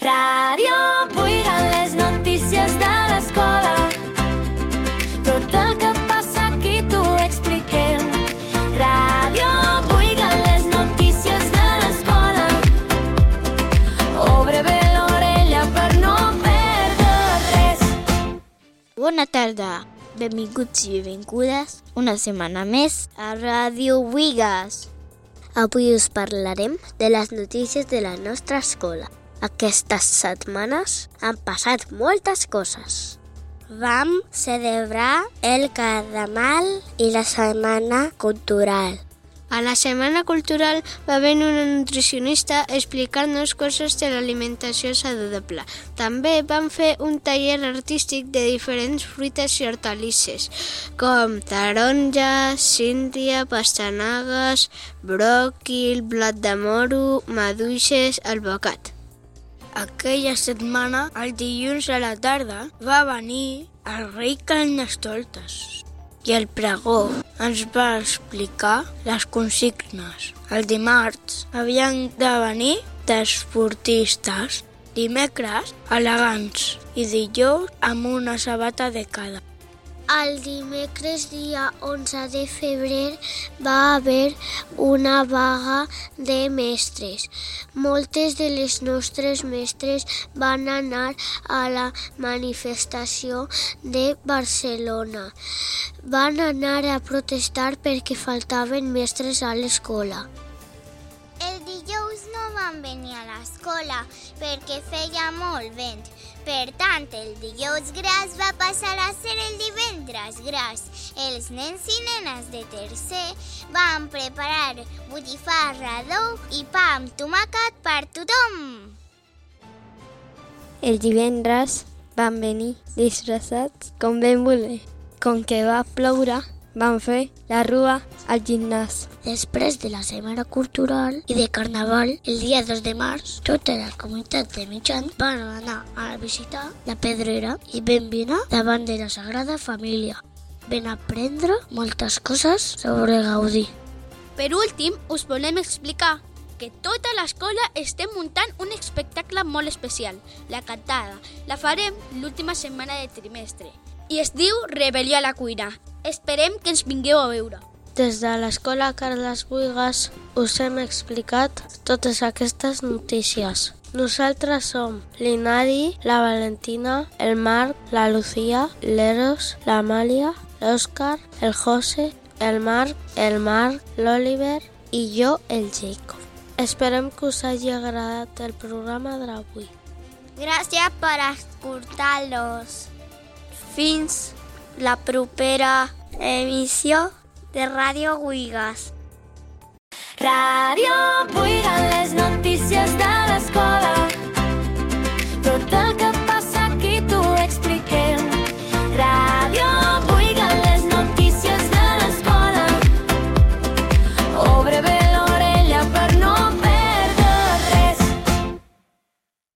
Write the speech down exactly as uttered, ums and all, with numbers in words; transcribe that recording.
Ràdio Buida, les notícies de l'escola. Tot el que passa aquí t'ho expliquem. Ràdio Buida, les notícies de l'escola. Obre bé l'orella per no perdre res. Bona tarda, benvinguts i benvingudes una setmana més a Ràdio Buigas. Avui us parlarem de les notícies de la nostra escola. Aquestes setmanes han passat moltes coses. Vam celebrar el Carnaval i la Setmana Cultural. A la Setmana Cultural va venir una nutricionista a explicar-nos coses de l'alimentació saludable. També vam fer un taller artístic de diferents fruites i hortalisses, com taronja, síndria, pastanagues, bròquil, blat de moro, maduixes, alvocat. Aquella setmana, el dilluns a la tarda, va venir el rei Carnestoltes i el pregó ens va explicar les consignes. El dimarts havien de venir d'esportistes, dimecres elegants i dijous amb una sabata de cada. El dimecres, dia onze de febrer, va haver una vaga de mestres. Moltes de les nostres mestres van anar a la manifestació de Barcelona. Van anar a protestar perquè faltaven mestres a l'escola. El dijous no van venir a l'escola perquè feia molt vent. Per tant, el dijous gras va passar a ser el divendres gras. Els nens i nenes de tercer van preparar botifarra d'ou i pa amb tomàquet per tothom. El divendres van venir disfressats com ben voler. Com que va ploure, van fer la rua al gimnàs. Després de la Setmana Cultural i de Carnaval, el dia dos de març, totes les comunitats de mitjans van anar a visitar la Pedrera i ben vine davant de la Sagrada Família. Van aprendre moltes coses sobre Gaudí. Per últim, us volem explicar que tota l'escola estem muntant un espectacle molt especial, la cantada. La farem l'última setmana de trimestre i es diu Rebel·lió a la cuina. Esperem que ens vingueu a veure. Des de l'escola Carles Buigas us hem explicat totes aquestes notícies. Nosaltres som l'Inadi, la Valentina, el Marc, la Lucía, l'Eros, l'Amàlia, l'Òscar, el José, el Marc, el Marc, l'Oliver i jo, el Jacob. Esperem que us hagi agradat el programa d'avui. Gràcies per escoltar-los. Fins la propera emissió de Ràdio Buigas. Ràdio Buida, les notícies de l'escola.